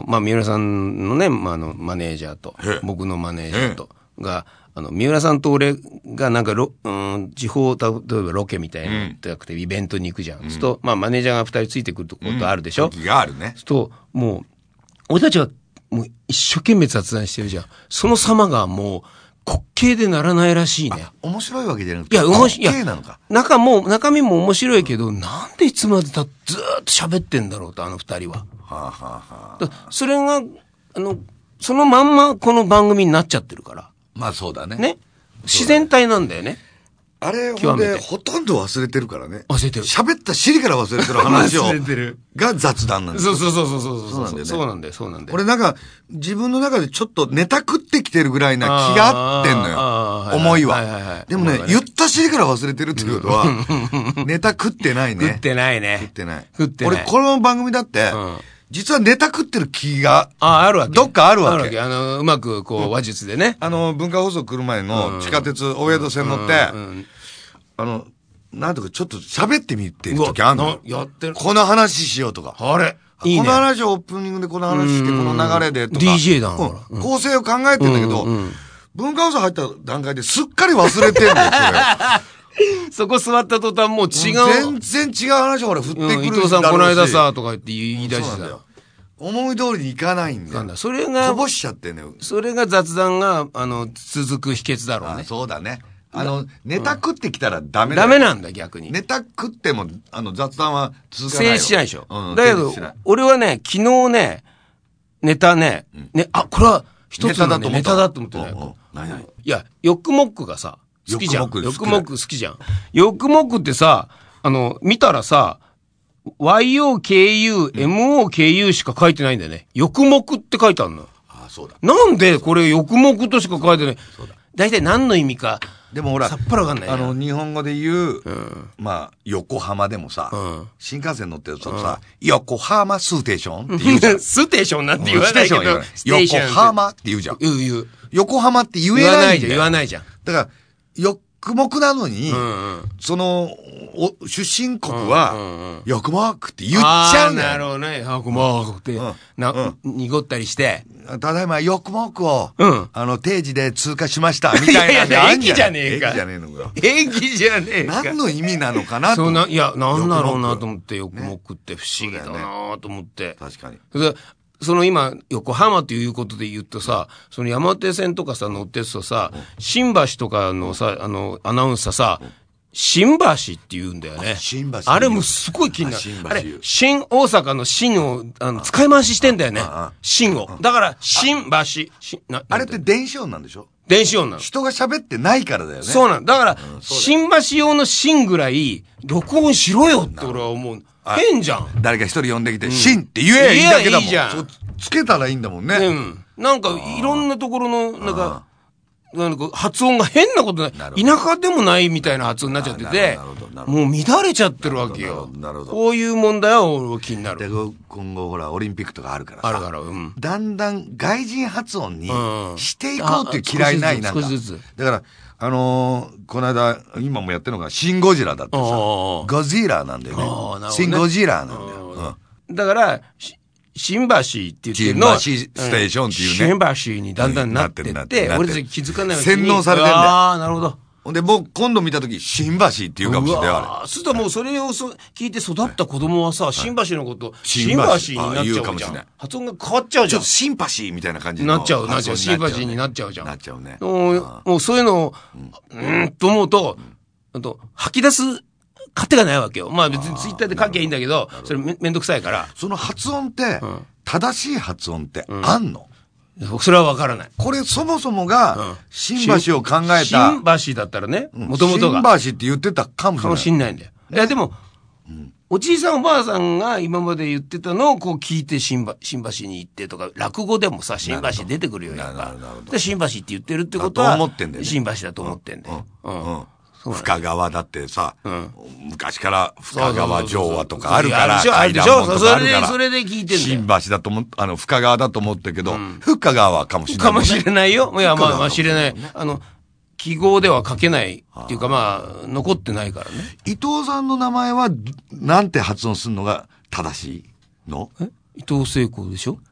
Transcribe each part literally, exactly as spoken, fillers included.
まあ、三浦さんのね、まあ、あの、マネージャーと、僕のマネージャーと、が、あの、三浦さんと俺がなんかロ、うん、地方、例えばロケみたいなのじゃなくて、イベントに行くじゃん。そうすると、まあ、マネージャーが二人ついてくることあるでしょ。 時があるね。 そうすると、もう、俺たちは、もう一生懸命雑談してるじゃん。その様がもう、滑稽でならないらしいね。 面白いわけじゃなくて。 いや、面白い。 滑稽なのか。 中も、中身も面白いけど、なんでいつまでたずーっと喋ってんだろうと、あの二人は。はあ、はあはあ、それが、あの、そのまんまこの番組になっちゃってるから。 まあそうだね。 ね。自然体なんだよね。 あれ、ほんで、ほとんど忘れてるからね。 忘れてる。 喋った尻から忘れてる話を。 忘れてる。 が雑談なんですよ。そうそうそうそうそう。 そうなんだよね。 そうなんだよ、そうなんだよ。 これなんか、自分の中でちょっとネタ食ってきてるぐらいな気があってんのよ。思いは。はいはいはい。でもね、言った尻から忘れてるっていうことは、ネタ食ってないね。 食ってないね。 食ってない。 食ってない。 俺、この番組だって、実はネタ食ってる気が、 あ、あるわけ。 どっかあるわけ。あるわけ。 あの、うまく、こう、話術でね。 あの、文化放送来る前の地下鉄、大江戸線乗って、あの、なんとかちょっと喋ってみてる時あんの。 やってる。 この話しようとか。 あれいいね。 この話をオープニングでこの話して、この流れでとか。 ディージェー だから。 構成を考えてんだけど、文化放送入った段階ですっかり忘れてんだよ、 それ。そこ座った途端もう違う。 全然違う話を俺振ってくる。 伊藤さんこの間さ、とか言って言い出してたよ。 思い通りにいかないんだよ。 それが、 こぼしちゃってんのよ。 それが雑談が、あの、続く秘訣だろうね。 そうだね。あの、ネタ食ってきたらダメだ。ダメなんだ、逆に。 ネタ食っても、あの、雑談は続かないよ。 成立しないでしょ。うん。だけど、俺はね、昨日ね、ネタね、ね、あ、これは一つのネタだと思ってない。 何々。 いや、ヨックモックがさ、好きじゃん。ヨックモック好きじゃん。ヨックモックってさ、あの、見たらさ、ワイオーケーユー、エムオーケーユー しか書いてないんだよね。ヨクモクって書いてあるの。 ああ、そうだ。 なんでこれヨクモクとしか書いてない。そうだ。大体何の意味か。 でもほら、 さっぱりわかんない。 あの、日本語で言う、まあ、横浜でもさ、新幹線乗ってるとさ、横浜ステーションって言うじゃん。 ステーションなんて言わないけど。 横浜って言うじゃん。 言う言う。 横浜って言えないんだよ。 言わないじゃん。 だから、よくもくなのに、その、出身国は、よくもくって言っちゃうんだよ。 なるほどね。よくもくって、な、濁ったりして。 ただいま、よくもくを、あの、定時で通過しました、みたいな。 いや、駅じゃねえか。 駅じゃねえのか。 駅じゃねえか。 何の意味なのかなと。 そうな、いや、なんだろうなと思って、よくもくって不思議だなと思って。 確かに。 その今、横浜ということで言うとさ、その山手線とかさ、乗ってるとさ、新橋とかのさ、あの、アナウンサーさ、新橋って言うんだよね。 新橋。 あれもすごい気になる。あれ、新大阪の新を、あの、使い回ししてんだよね。新を。だから、新橋。 あれって電子音なんでしょ？ 電子音なの。 人が喋ってないからだよね。 そうなの。だから、新橋用の新ぐらい、録音しろよって俺は思う。変じゃん。 誰か一人呼んできて、シンって言えばいいだけだもん。いいじゃん。つけたらいいんだもんね。 うん。なんか、いろんなところの、なんか、なんか発音が変なことない。田舎でもないみたいな発音になっちゃってて、もう乱れちゃってるわけよ。なるほど。こういう問題は俺は気になる。 で、今後ほら、オリンピックとかあるからさ。 あるから、うん。 だんだん外人発音にしていこうっていう嫌いない、なんか。少しずつ。だから、あのー、この間、今もやってるのが、シン・ゴジラだってさ、ゴジラなんだよね。シン・ゴジラなんだよ。 だから、新橋って言ってるの。 新橋ステーションっていうね。新橋にだんだんなってって、俺たち気づかないうちに。 洗脳されてんだよ。 ああ、なるほど。 ほんで、もう今度見たとき、新橋って言うかもしれないよ、あれ。 そうするともうそれを聞いて育った子供はさ、新橋のこと、新橋になっちゃうじゃん。発音が変わっちゃうじゃん。 ちょっとシンパシーみたいな感じになっちゃう、なっちゃう。新橋になっちゃうじゃん。 なっちゃうね。 もうそういうのを、うんと思うと、あと、吐き出す勝手がないわけよ。まあ別にツイッターで書きゃいいんだけど、それめ、めんどくさいから。 その発音って、正しい発音ってあんの？ それはわからない。 これそもそもが、新橋を考えた。 新橋だったらね、もともとが。 新橋って言ってたかもしれない。 かもしんないんだよ。いやでも、おじいさんおばあさんが今まで言ってたのをこう聞いて新橋、新橋に行ってとか、落語でもさ、新橋出てくるよ、やっぱ。で、新橋って言ってるってことは、新橋だと思ってんだよ。 深川だってさ、昔から深川城和とかあるから、 あるでしょ、それで、それで聞いてんだよ。新橋だと思っ、あの、深川だと思ったけど、深川かもしれない。 かもしれないよ。いや、まあまあ知れない。あの、記号では書けないっていうかまあ、残ってないからね。 伊藤さんの名前は、なんて発音するのが正しいの？ え伊藤聖子でしょ？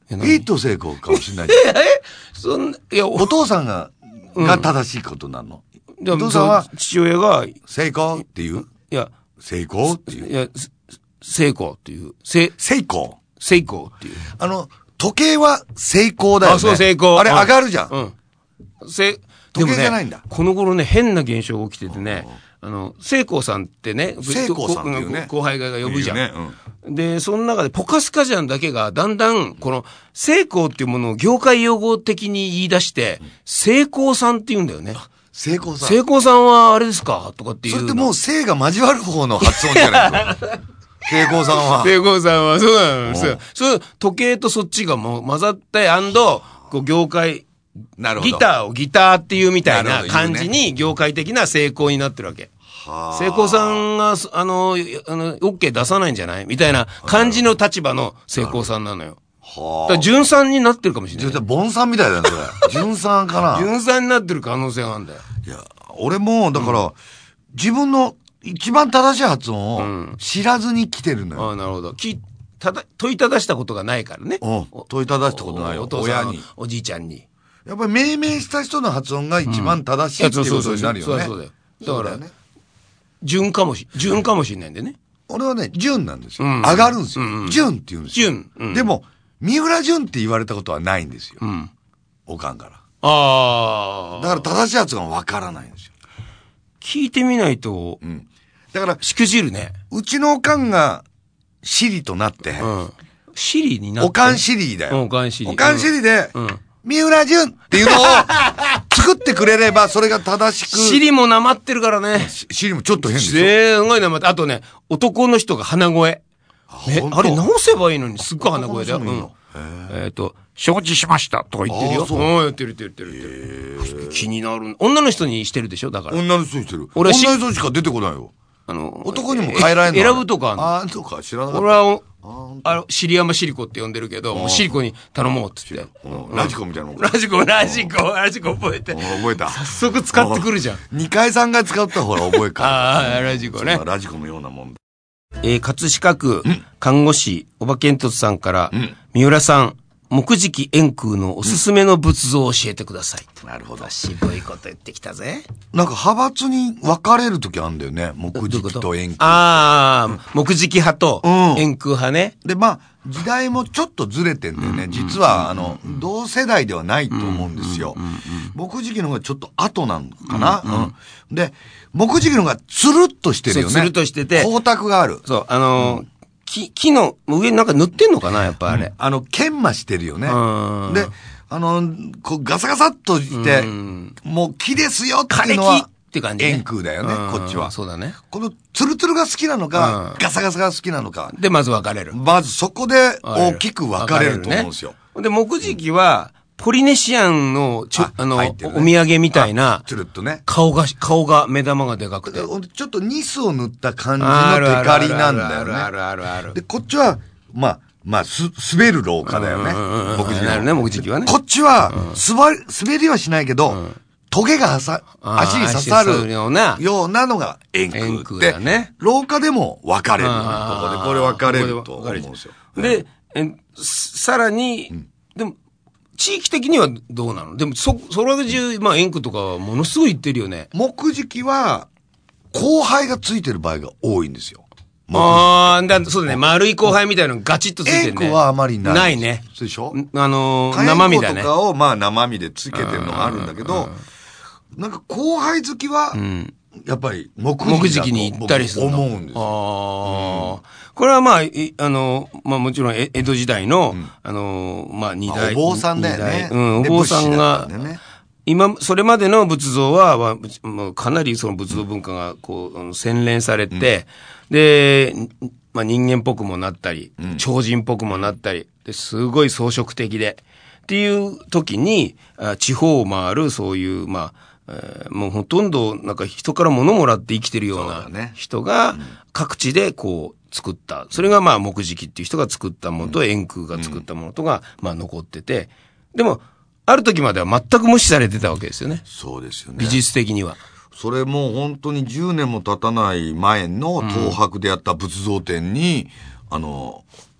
ヒット成功かもしれないじゃん。 ええそんいや、 お父さんが、が正しいことなの。 でもお父さんは、 父親が、い成功っていうや、 成功っていう。 いや、成功っていう。せ、 成功成功っていう。 あの、時計は成功だよね。 あ、そう、成功。 あれ上がるじゃん。 うん。せ、 時計じゃないんだ。 この頃ね、変な現象が起きててね、あの、聖光さんってね、 聖光さんっていうね。 後輩が呼ぶじゃん。 ねうん、で、その中でポカスカジャンだけがだんだん、この、聖光っていうものを業界用語的に言い出して、聖光さんって言うんだよね。 聖光さん。 聖光さんはあれですかとかっていう。 それってもう聖が交わる方の発音じゃないですか。聖光さんは。 聖光さんは、そうなんですよ。そう、時計とそっちがもう混ざって、アンド、こう業界、 なるほど。 ギターをギターっていうみたいな感じに業界的な成功になってるわけ。成功さんが、あの、あの、OK 出さないんじゃないみたいな感じの立場の成功さんなのよ。はあ。だから純さんになってるかもしれない。 じゃあ、ボンさんみたいだね、それ。純さんかな。 純さんになってる可能性があるんだよ。 いや、俺も、だから、うん、自分の一番正しい発音を知らずに来てるのよ。 うん、ああ、なるほど。き、ただ、問いただしたことがないからね。 うん。問いただしたことないよ。 お父さん、親に。おじいちゃんに。 やっぱり命名した人の発音が一番正しいっていうことになるよね。 そうそうだよ。だから、ね、順かもし、順かもしれないんでね。 俺はね、順なんですよ。うん、上がるんですよ。うん、順って言うんですよ。順。うん、でも、三浦順って言われたことはないんですよ。うん。おかんから。 ああ。 だから正しい発音がわからないんですよ。 聞いてみないと。うん。 だから、 しくじるね。 うちのおかんが、シリとなって。うん。 シリになって。 おかんシリだよ。 おかんシリ。 おかんシリで、うん。三浦淳っていうのを作ってくれれば、それが正しく。 シリもなまってるからね。 シリもちょっと変ですよ。 すごいなまって。あとね、男の人が鼻声。え、あれ直せばいいのにすっごい鼻声だよ。うん。えっと、承知しましたとか言ってるよ。うん、言ってる言ってる言ってる言ってる。気になる。女の人にしてるでしょだから。 女の人にしてる。俺は女の人しか出てこないよ。あの、男にも変えられない。 選ぶとかあんの。 ああ、そうか、知らなかった。 俺は、あの、シリヤマシリコって呼んでるけど、もうシリコに頼もうって言って。 ラジコみたいなもん。 ラジコ、ラジコ、ラジコ覚えて。 覚えた。 早速使ってくるじゃん。 二階さんが使ったほら覚えか。 ああ、ラジコね。 ラジコのようなもんだ。 えー、葛飾区、看護師、おばけんとつさんから、三浦さん、木敷円空のおすすめの仏像を教えてください。 うん、なるほど。 渋いこと言ってきたぜ。 なんか派閥に分かれるときあるんだよね。木敷と円空。 ああ、うん、木敷派と円空派ね。 で、まあ、時代もちょっとずれてんだよね。実は、あの、同世代ではないと思うんですよ。木敷の方がちょっと後なのかな。うんうん、で、木敷の方がつるっとしてるよね。 つるっとしてて。 光沢がある。 そう、あのー、うん木、木の上になんか塗ってんのかなやっぱあれ。うん、 あの、研磨してるよね。で、あの、こうガサガサっとして、もう木ですよっていうのは、 って感じ、ね。 円空だよね、こっちは。 そうだね。 このツルツルが好きなのか、ガサガサが好きなのか。 で、まず分かれる。 まずそこで大きく分かれると思うんですよ。 で、木敷は、ポリネシアンの、ちょ、あの、ね、お土産みたいな、 つるっとね。 顔が、顔が、目玉がでかくて。 ちょっとニスを塗った感じのテカリなんだよね。 あるあるある。 で、こっちは、まあ、まあ、す、滑る廊下だよね。 木敷はね、木敷はね。 こっちは、すば、滑りはしないけど、トゲがはさ、足に刺さるような、ようなのが円空。円空だね。廊下でも分かれる。ここで、これ分かれると思うんですよ。 で、さらに、でも、地域的にはどうなのでも、そ、それ中、まあ、円空とかはものすごい言ってるよね。 木敷は、後輩がついてる場合が多いんですよ。 ああ、だ、そうだね。丸い後輩みたいなのガチッとついてるね。 円空はあまりない。 ないね。 そうでしょあのー、生身だね。 とかを、まあ、生身でつけてるのがあるんだけど、なんか後輩好きは、やっぱり木敷に行ったりするの。思うんですよ。 ああ。これはまあ、あの、まあもちろん江戸時代の、あの、まあ二代。 お坊さんだよね。 うん、お坊さんが、今、それまでの仏像は、まあ、かなりその仏像文化がこう、洗練されて、で、まあ人間っぽくもなったり、超人っぽくもなったり、ですごい装飾的で、っていう時に、地方を回るそういう、まあ、えー、もうほとんどなんか人から物もらって生きてるような人が各地でこう作った。それがまあ木敷っていう人が作ったものと円空が作ったものとがまあ残ってて。でも、ある時までは全く無視されてたわけですよね。 そうですよね。 美術的には。 それも本当にじゅうねんも経たない前の東博でやった仏像展に、あの、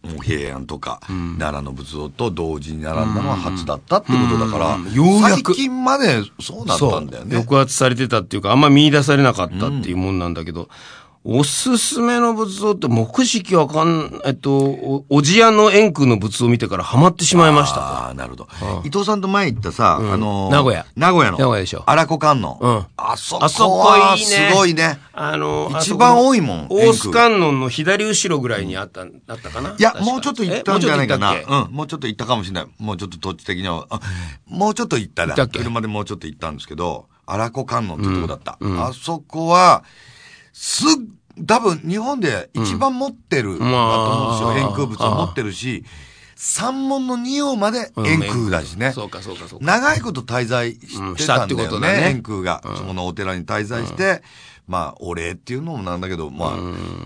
もう平安とか、うん、奈良の仏像と同時に並んだのは初だったってことだから、 うんうん、ようやく最近までそうだったんだよね。 抑圧されてたっていうか、あんま見出されなかったっていうもんなんだけど、うん、おすすめの仏像って、木式わかん、えっと、お、おじやの円空の仏像を見てからハマってしまいました。 ああ、なるほど、うん。伊藤さんと前行ったさ、うん、あのー、 名古屋。 名古屋の。 名古屋でしょ。 荒子観音。 うん。 あそこは、あそこいいね。すごいね。 あのー、 一番多いもん。 大須観音の左後ろぐらいにあった、あったかな。 いや、もうちょっと行ったんじゃないかな。うん。もうちょっと行ったかもしれない。もうちょっと土地的には。もうちょっと行ったら。車でもうちょっと行ったんですけど、荒子観音ってとこだった。うんうん、あそこは、すっ多分日本で一番持ってるだと思うんですよ。うん、円空仏を持ってるし、三門の二王まで円空だしね。 うん、そうかそうかそうか。 長いこと滞在してたんだよね。ね円空が、うん、そこのお寺に滞在して、うん、まあお礼っていうのもなんだけど、まあ、うん、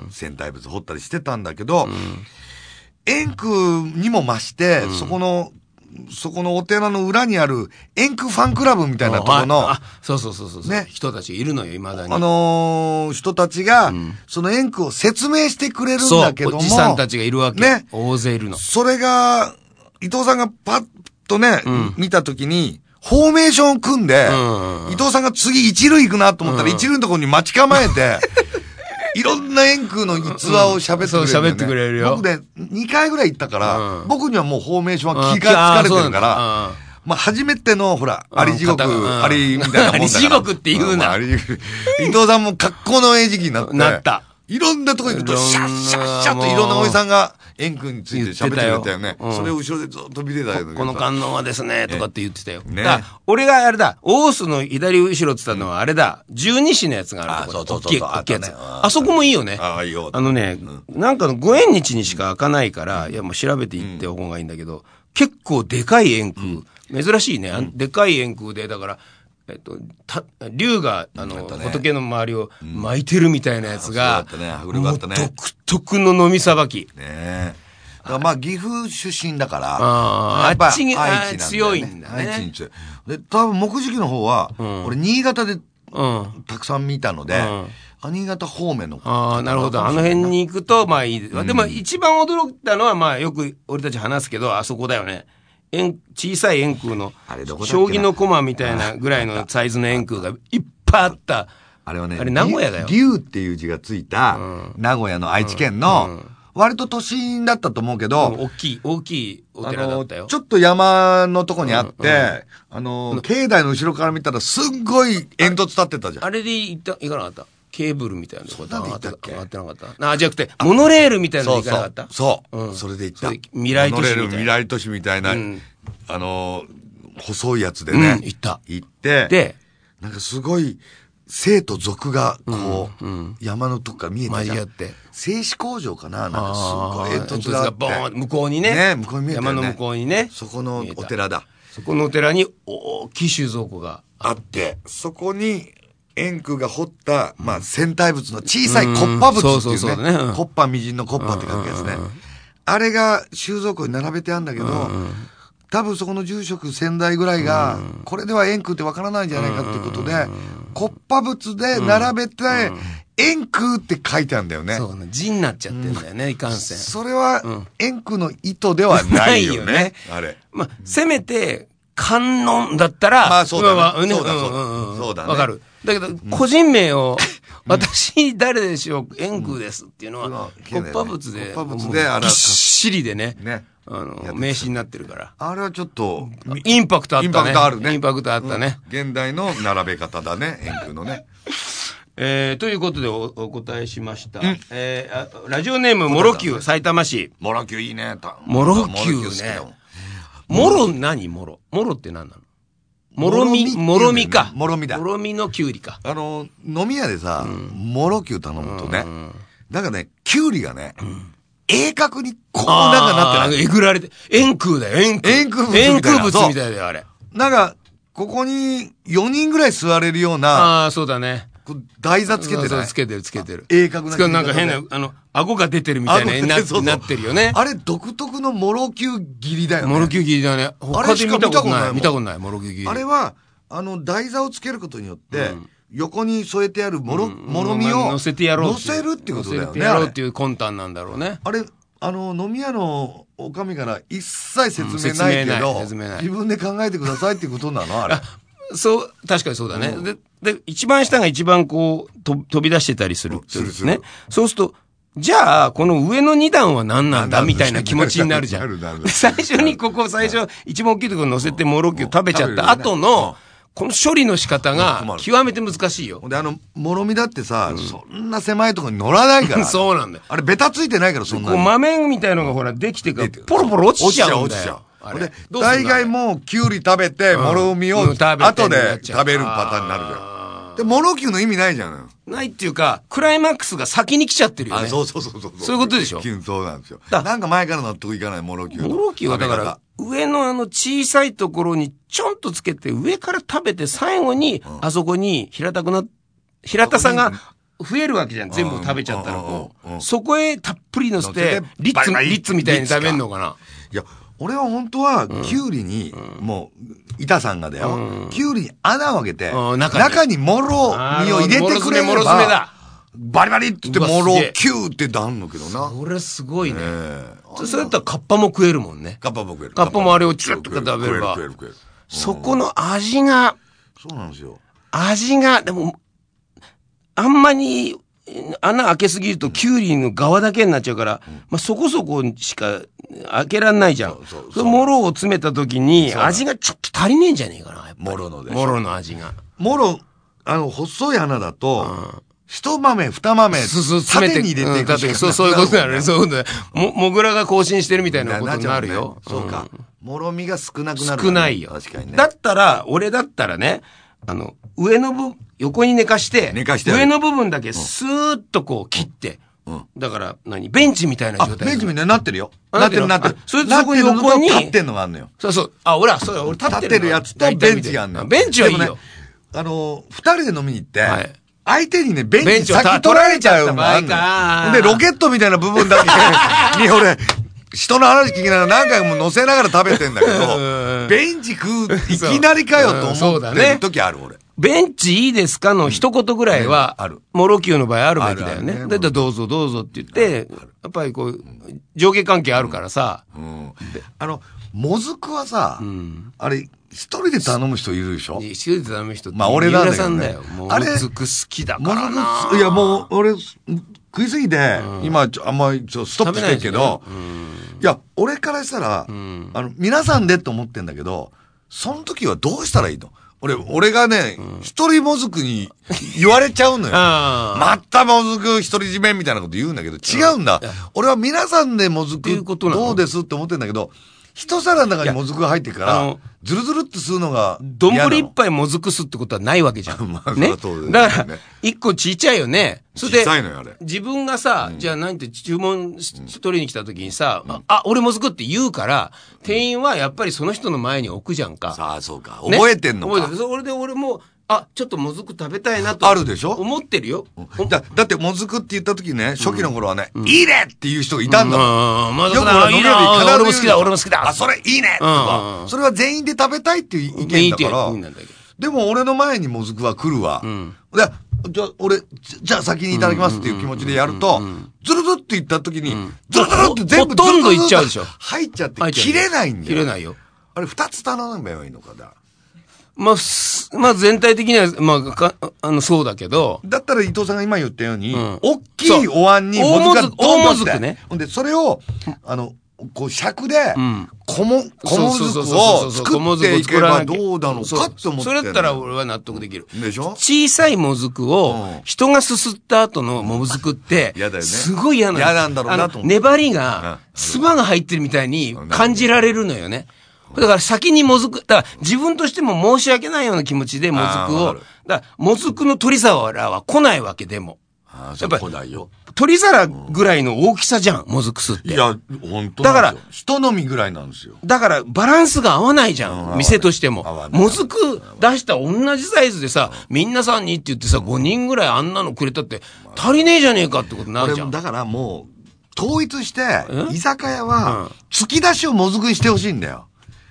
戦隊仏掘ったりしてたんだけど、うん、円空にも増して、うん、そこのそこのお寺の裏にある円空ファンクラブみたいなところの、 あ、そうそうそうそう、ね、人たちがいるのよ、未だに。 あのー、人たちが、うん、その円空を説明してくれるんだけども。 おじさんたちがいるわけ。ね。大勢いるの。 それが、伊藤さんがパッとね、うん、見たときに、フォーメーションを組んで、うんうん、伊藤さんが次一塁行くなと思ったら、うん、一塁のところに待ち構えて、いろんな円空の逸話を喋ってくれる、ね。そう、 喋ってくれるよ。 僕ね、にかいぐらい行ったから、うん、僕にはもうフォーメーションは気がつかれてるから、まあ、初めての、ほら、あり地獄、ありみたいなもんだから。あり地獄って言うな。 あり地獄。伊藤さんも格好の餌食になって。 なった。 いろんなとこ行くと、シャッシャッシャッといろんなおじさんが、円空について喋ってくれたよね。うん、それを後ろでずっと見てたよね。 この観音はですね、とかって言ってたよ。ね。だ俺があれだ、大須の左後ろって言ったのはあれだ、十二支のやつがあるところ。あ、そうそうそう。大きいやつ。あそこもいいよね。 ああ、いいよ。 あのね、なんかのご縁日にしか開かないから、いやもう調べていってお方がいいんだけど、結構でかい円空。珍しいね。でかい円空で、だから、えっと、た、竜が、あの、ね、仏の周りを巻いてるみたいなやつが、 うん、ね、古かったね。 独特の飲みさばき。 ねえ。だからまあ、岐阜出身だから、 ああっちに、愛知、ね、強いんだね。 愛知に強い。で、多分、木敷の方は、うん、俺、新潟で、うん、たくさん見たので、うん、あ、新潟方面の。 ああ、なるほど。あの辺に行くと、まあいい。うん、でも、一番驚いたのは、まあ、よく俺たち話すけど、あそこだよね。円、小さい円空の、将棋の駒みたいなぐらいのサイズの円空がいっぱいあった。 あれはね、 あれ名古屋だよ。 竜っていう字がついた、名古屋の愛知県の、割と都心だったと思うけど、 大きい、大きいお寺だったよ。 ちょっと山のとこにあって、あの、境内の後ろから見たらすんごい煙突立ってたじゃん。 あれで行った、行かなかったケーブルみたいなとこ上がって上がってなかったあ、じゃなくて、モノレールみたいなの行かなかったそう。そう。それで行った。 未来都市みたいな。モノレール未来都市みたいな、あの、細いやつでね。 行った。 行って、 で、 なんかすごい、生と俗が、こう、山のとこから見えたじゃん。 交わって。 製紙工場かななんかすごい煙突があって。 ボーン向こうにね。 ね、向こうに見えた山の向こうにね。 そこのお寺だ。 そこのお寺に大きい収蔵庫があって、そこに、円空が掘った、まあ、戦隊仏の小さいコッパ仏っていうね。コッパみじんのコッパって書くやつね。あれが収蔵庫に並べてあるんだけど、多分そこの住職先代ぐらいが、これでは円空ってわからないんじゃないかっていうことで、コッパ仏で並べて、円空って書いてあるんだよね。 そうね。字になっちゃってんだよね、いかんせん。 それは、円空の意図ではないよね。あれ。 まあ、せめて、観音だったら、 まあそうだね。そうだそうだ。 わかる。だけど、個人名を、私誰でしょう、円空ですっていうのは、コッパ仏で、 コッパ仏で、 ぎっしりでね、あの、名詞になってるから。 あれはちょっと、 インパクトあったね。インパクトあるね。 インパクトあったね。 現代の並べ方だね、円空のね。 えー、ということでお、お答えしました。えー、ラジオネーム、モロキュー、埼玉市。 モロキューいいね。 モロキューね。モロ何モロ。モロって何なのもろみ、もろみか。 もろみだ。 もろみのきゅうりか。 あの、飲み屋でさ、もろきゅう頼むとね、なんかね、きゅうりがね、鋭角にこうなんかなってない。 えぐられて、円空だよ、円空。 円空物みたいな。 円空物みたいだよ、あれ。 なんか、ここによにんぐらい座れるような。 ああ、そうだね。 台座つけてない。 そうつけてる、つけてる。 鋭角な。 なんか変な、あの、顎が出てるみたいな、なってるよね。 あれ、独特のモロキュー切りだよね。 モロキュー切りだね。 他で見たことない。 見たことない、モロキュー切り。 あれは、あの、台座をつけることによって、横に添えてあるもろ、もろみを、乗せてやろう。乗せるってことだよね。乗せてやろうっていう魂胆なんだろうね。 あれ、 あの、飲み屋のおかみから一切説明ないけど、うん、説明ない。自分で考えてくださいっていうことなのあれ。 そう、確かにそうだね。うん、で、で、一番下が一番こう、と飛び出してたりする。するするね。そうすると、じゃあ、この上の二段は何なんだみたいな気持ちになるじゃん。最初にここ最初、一番大きいところ乗せてモロキュ食べちゃった後の、この処理の仕方が極めて難しいよ。 で、あの、もろみだってさ、うん、そんな狭いところに乗らないから。 そうなんだよ。 あれ、ベタついてないから、そんなに。 こう、豆みたいのがほら、できてから、ポロポロ落ちちゃうんだよ。落ちちゃう、 落ちちゃう。で、大概もう、キュウリ食べて、もろみを、後で食べるパターンになるじゃん。で、モロキュウの意味ないじゃん。 ないっていうか、クライマックスが先に来ちゃってるよね。 あ、そうそうそうそう。 そういうことでしょ。 そうなんですよ。なんか前から納得いかない、モロキュウ。 モロキュウはだから、上のあの小さいところにちょんとつけて、上から食べて最後に、あそこに平たくな、平たさが増えるわけじゃん。全部食べちゃったらこう。そこへたっぷり乗せて、リッツ、リッツみたいに食べんのかな。 いや、俺は本当は、キュウリに、もう、板さんがだよ、キュウリに穴を開けて、中にモロ身を入れてくれれば、モロ詰めだ。バリバリって言って、モロキューってなんのけどな。 これすごいね。それだったらカッパも食えるもんね。 カッパも食える。 カッパもあれをチュッとか食べれば。そこの味が、 そうなんですよ。 味が、でも、あんまり穴開けすぎるとキュウリの側だけになっちゃうから、まあそこそこしか開けらんないじゃん。それモロを詰めた時に味がちょっと足りねえんじゃねえかな。 モロので。 モロの味が。 モロ、あの、細い穴だと、一豆、二豆、縦に入れていくしかそう、そういうことだよね。そういうことだよ。も、もぐらが更新してるみたいなことになるよ。 そうか。もろみが少なくなる。 少ないよ。 確かにね。 だったら、俺だったらね、あの、上の部、横に寝かして、 寝かして。 上の部分だけスーッとこう切って、だから、何ベンチみたいな状態。 ベンチみたいになってるよ。なってるなってる。 それでそこに横に。 立ってんのがあんのよ。 そうそう。あ、俺は、そう俺立ってるやつとベンチがあんのよ。 ベンチはいいよ。 あの、二人で飲みに行って、相手にね、ベンチ先取られちゃうのがあんのよ。で、ロケットみたいな部分だけに、俺、人の話聞きながら何回も乗せながら食べてんだけど、ベンチ食う、いきなりかよと思ってる時ある、俺。 ベンチいいですかの一言ぐらいは、ある。モロキュウの場合あるべきだよね。だったらどうぞどうぞって言って、やっぱりこう、上下関係あるからさ。 あの、もずくはさ、あれ、一人で頼む人いるでしょ？ 一人で頼む人って。 まあ俺なんだよね。 もずく好きだからな。 もずく、いやもう、俺、食いすぎて、今、あんまりストップしてるけど、いや、俺からしたら、あの、皆さんでって思ってんだけど、その時はどうしたらいいの？俺、俺がね、一人もずくに言われちゃうのよ。またもずく独り占めみたいなこと言うんだけど、違うんだ。俺は皆さんでもずくどうですって思ってんだけど、一皿の中にもずくが入ってから、ずるずるってするのが丼一杯もずくすってことはないわけじゃん。 まあ、 ね。 そうですね。 だから、一個ちっちゃいよね。 それで、ちっちゃいのよ、あれ。 自分がさ、じゃあなんて注文し取りに来た時にさ、あ、俺もずくって言うから、店員はやっぱりその人の前に置くじゃんか。 さあ、そうか。覚えてんのか。覚えてる。 それで俺も、あ、ちょっともずく食べたいなと。 あるでしょ？ 思ってるよ。 だ、だってもずくって言った時ね、初期の頃はね、いいねっていう人がいたんだもん。 よく俺飲み屋で俺も好きだ、俺も好きだ。 あ、それいいねとか。それは全員で食べたいっていう意見だから。でも俺の前にもずくは来るわ。で、じゃあ俺、じゃあ先にいただきますっていう気持ちでやると、ずるずるって言った時に、ずるずるって全部ほとんどいっちゃうでしょ。 入っちゃって切れないんだよ。 切れないよ。 あれ二つ頼めばいいのかだ。 まあ、まあ全体的には、まあ、か、あの、そうだけど。 だったら伊藤さんが今言ったように、うん、大きいお椀にもずくが大もずくね。 ほんで、それを、あの、こう、尺で、小も、小もずくを作っていけばどうだろうかって思って。 それだったら俺は納得できる。 でしょ？ 小さいもずくを、人がすすった後のもずくって、 嫌だよね。 すごい嫌なん嫌なんだろうなと思って。 粘りが、唾が入ってるみたいに感じられるのよね。だから先にもずく、だから自分としても申し訳ないような気持ちでもずくを、だからもずくの取り皿は来ないわけでも。 ああ、やっぱり取り皿ぐらいの大きさじゃん、もずくすって。 いや、本当だから、一飲みぐらいなんですよ。 だからバランスが合わないじゃん、店としても。もずく出した同じサイズでさ、みんなさんにって言ってさ、ごにんぐらいあんなのくれたって足りねえじゃねえかってことになるじゃん。 だからもう、統一して、居酒屋は、突き出しをもずくにしてほしいんだよ。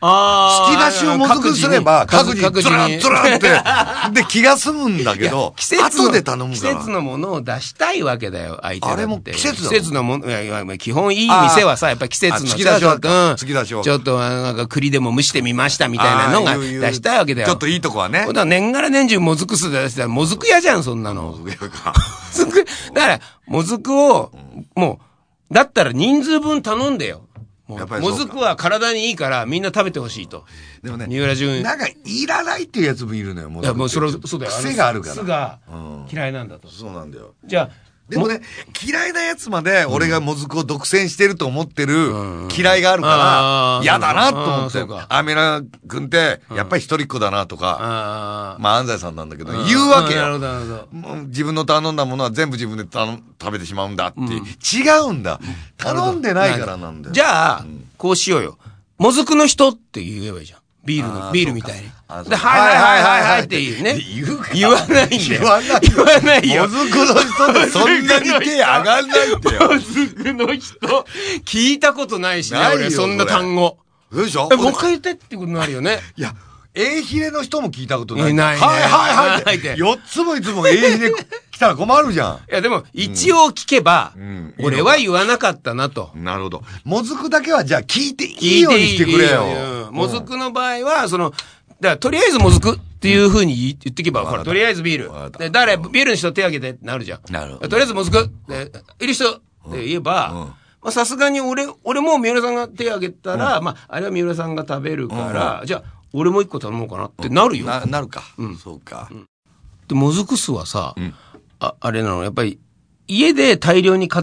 突き出しをもずくすれば、各自、ずらんずらんって、で、気が済むんだけど、季節後で頼むから。 季節のものを出したいわけだよ、相手だって。あれも季節だ季節のもの、いやいや、基本いい店はさ、やっぱり季節の突き出しは、 突き出しは。ちょっと、なんか栗でも蒸してみましたみたいなのが出したいわけだよ。 ちょっといいとこはね。 だから年がら年中もずくす出したら、もずく屋じゃん、そんなの。もずく屋か。だから、もずくを、もう、だったら人数分頼んでよ。もずくは体にいいからみんな食べてほしいと。 でもね、 三浦淳。 なんかいらないっていうやつもいるのよ、もずく。 いや、もうそれ、そうだよ。 癖があるから。 酢が嫌いなんだと。 そうなんだよ。 じゃあ、 でもね、嫌いなやつまで俺がもずくを独占してると思ってる嫌いがあるから、嫌だなと思って。アメラ君って、やっぱり一人っ子だなとか、まあ安西さんなんだけど、言うわけよ。自分の頼んだものは全部自分で食べてしまうんだって。違うんだ。頼んでないからなんだよ。 じゃあ、こうしようよ。もずくの人って言えばいいじゃん。ビールの、ビールみたいに。で、はいはいはいはいはいっていうね。言わないんだよ。 言わない。 言わないよ。 もずくの人でそんなに手上がんないってよ。 もずくの人、聞いたことないしね、俺、そんな単語。 でしょ？ もう一回言ってってことになるよね。 いや、A ヒレの人も聞いたことない。 ない。 はいはいはいって。よっつもいつも A ヒレ来たら困るじゃん。 いや、でも、一応聞けば、俺は言わなかったなと。 なるほど。もずくだけはじゃあ聞いていいようにしてくれよ。 もずくの場合は、その、だからとりあえずもずくっていう風に言ってけば、ほら、とりあえずビール。で、誰、ビールの人手挙げてってなるじゃん。 なるほど。 とりあえずもずく。で、いる人って言えば、まあさすがに俺、俺も三浦さんが手挙げたら、まあ、あれは三浦さんが食べるから、じゃあ、俺も一個頼もうかなってなるよ。 な、なるか。うん。そうか。 で、もずく酢はさ、あ、あれなの、やっぱり、家で大量に買って、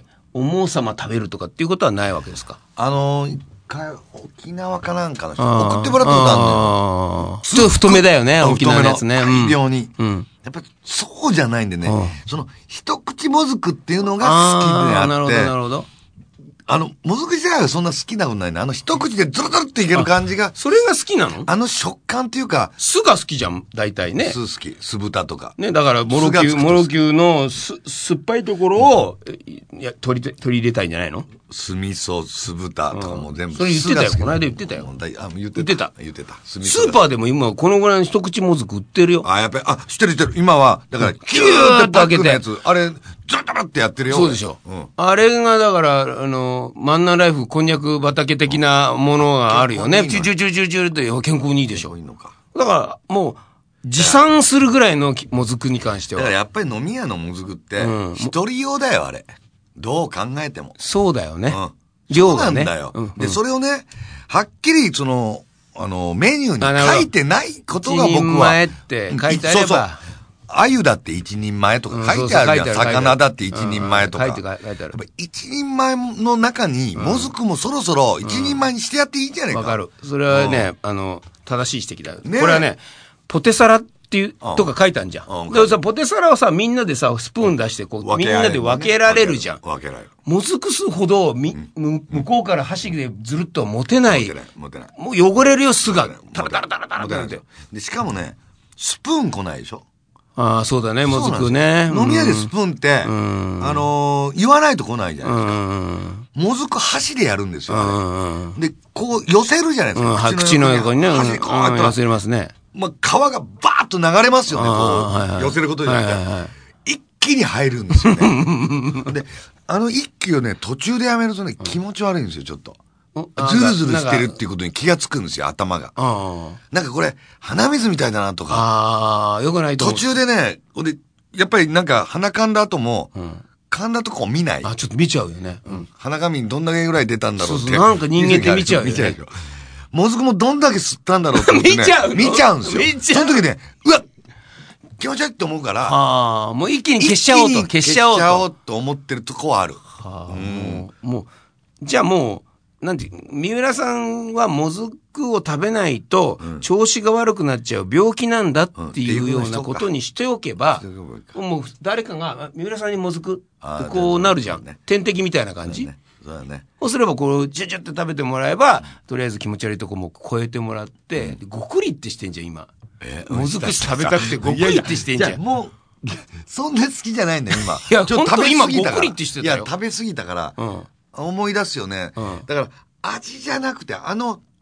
思うさま食べるとかっていうことはないわけですか？ あのー、か沖縄かなんかの人送ってもらったことあるんだよ。 ちょっと太めだよね、沖縄のやつね。 大量に。うん。やっぱりそうじゃないんでね、その、一口もずくっていうのが好きであって。 なるほど、なるほど。 あの、もずく自体はそんな好きなことないね。あの一口でズルズルっていける感じが。 それが好きなの？ あの食感っていうか。 酢が好きじゃん、大体ね。 酢好き。酢豚とか。 ね、だから、モロキュー、モロキューのす、酸っぱいところを、いや、取り、取り入れたいんじゃないの？ 酢味噌、酢豚とかも全部。 それ言ってたよ、この間言ってたよ。 あ、言ってた。 言ってた。 言ってた。 スーパーでも今、このぐらいの一口もずく売ってるよ。 あ、やっぱり、あ、知ってる知ってる。今は、だから、キューって開けて。やつ。あれ、ズルズルってやってるよ。 そうでしょ。うん。あれが、だから、あの、マンナーライフ、こんにゃく畑的なものがあるよね。チュチュチュチュチュって健康にいいでしょ。いいのか。だから、もう、持参するぐらいのもずくに関しては。 だからやっぱり飲み屋のもずくって、一人用だよ、あれ。どう考えても。 そうだよね。 うん。量がね。そうなんだよ。うんうん、で、それをね、はっきり、その、あの、メニューに書いてないことが僕は。一人前って書いてあれば。そうそう。 鮎だって一人前とか書いてあるじゃん。魚だって一人前とか。 書いて書いてある。やっぱ一人前の中に、もずくもそろそろ一人前にしてやっていいんじゃないか。 わかる。それはね、あの、正しい指摘だよ。これはね、ポテサラっていう、とか書いてあるじゃん。でもさ、ポテサラはさ、みんなでさ、スプーン出して、こう、みんなで分けられるじゃん。 分けられる。 もずく酢ほど、み、向こうから箸でずるっと持てない。 持てない。持てない。 もう汚れるよ、酢が。タラタラタラタラタラって。 で、しかもね、スプーン来ないでしょ。 ああ、そうだね、もずくね。 飲み屋でスプーンって、あの、言わないと来ないじゃないですか。もずく箸でやるんですよ。で、こう寄せるじゃないですか。 口の横にね。箸でこうやって寄せますね。 まあ、皮がバーッと流れますよね、こう、寄せることで。一気に入るんですよね。で、あの一気をね、途中でやめるとね、気持ち悪いんですよ、ちょっと。ズルズルしてるっていうことに気がつくんですよ、頭が。なんかこれ、鼻水みたいだなとか。 ああ、よくないと途中でね、で、やっぱりなんか鼻噛んだ後も、噛んだとこ見ない。 あ、ちょっと見ちゃうよね。 鼻紙にどんだけぐらい出たんだろうって。 なんか人間って見ちゃうよね。見ちゃうよ。 もずくもどんだけ吸ったんだろうって思ってね。 見ちゃう見ちゃうんですよ。 見ちゃう。 その時ね、うわ気持ち悪いって思うから。 ああ、もう一気に消しちゃおうと。 消しちゃおうと。消しちゃおうと思ってるとこはある。 はあ。もう、じゃあもう、なんて、三浦さんはもずくを食べないと、調子が悪くなっちゃう病気なんだっていうようなことにしておけば、もう誰かが、三浦さんにもずくってこうなるじゃん。点滴みたいな感じ。そうだね。そうすれば、こう、チュチュって食べてもらえば、とりあえず気持ち悪いとこも超えてもらって、ごくりってしてんじゃん、今。えもずく食べたくてごくりってしてんじゃん。 もう、そんな好きじゃないんだよ、今。 いや、ちょっと食べ今ごくりってしてたよ。 いや、食べ過ぎたから、思い出すよね。だから、味じゃなくて、あの、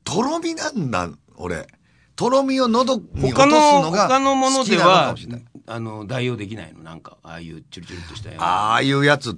とろみなんだ、俺。とろみを喉に落とすのが他のものでは、 あの、代用できないのなんか、ああいうチュルチュルっとしたやつ。 ああいうやつって、